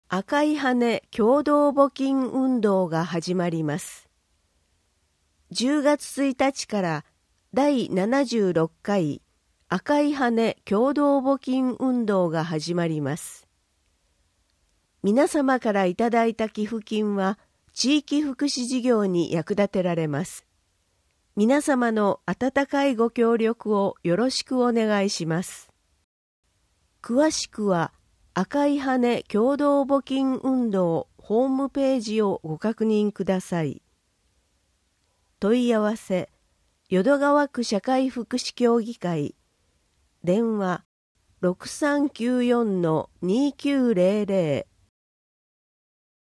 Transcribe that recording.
赤い羽共同募金運動が始まります。10月1日から第76回赤い羽共同募金運動が始まります。皆様からいただいた寄付金は地域福祉事業に役立てられます。皆様の温かいご協力をよろしくお願いします。詳しくは赤い羽共同募金運動ホームページをご確認ください。問い合わせ、淀川区社会福祉協議会、電話 6394-2900